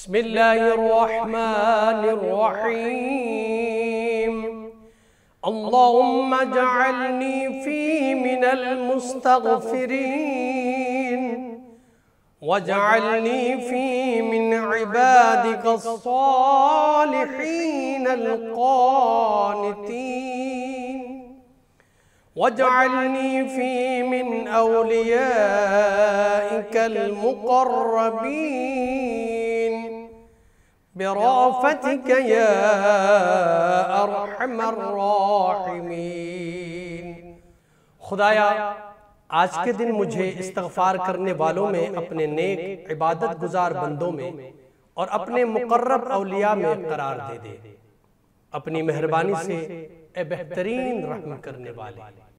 बिस्मिल्लाहिर्रहमानिर्रहीम। अल्लाहुम्मा जअलनी फी मिनल मुस्तगफिरीन वजअलनी फी मिन इबादिकस सालिहीनल क़ानितीन वजअलनी फी मिन औलियाइकल मुक़र्रबीन बिरहमतिक या अरहमर राहिमीन। खुदाया, आज के दिन मुझे इस्तग़फ़ार करने वालों में, अपने नेक इबादत गुजार बंदों में और अपने मुक़र्रब औलिया में करार दे दे। अपनी मेहरबानी से ए बेहतरीन रहम करने वाले।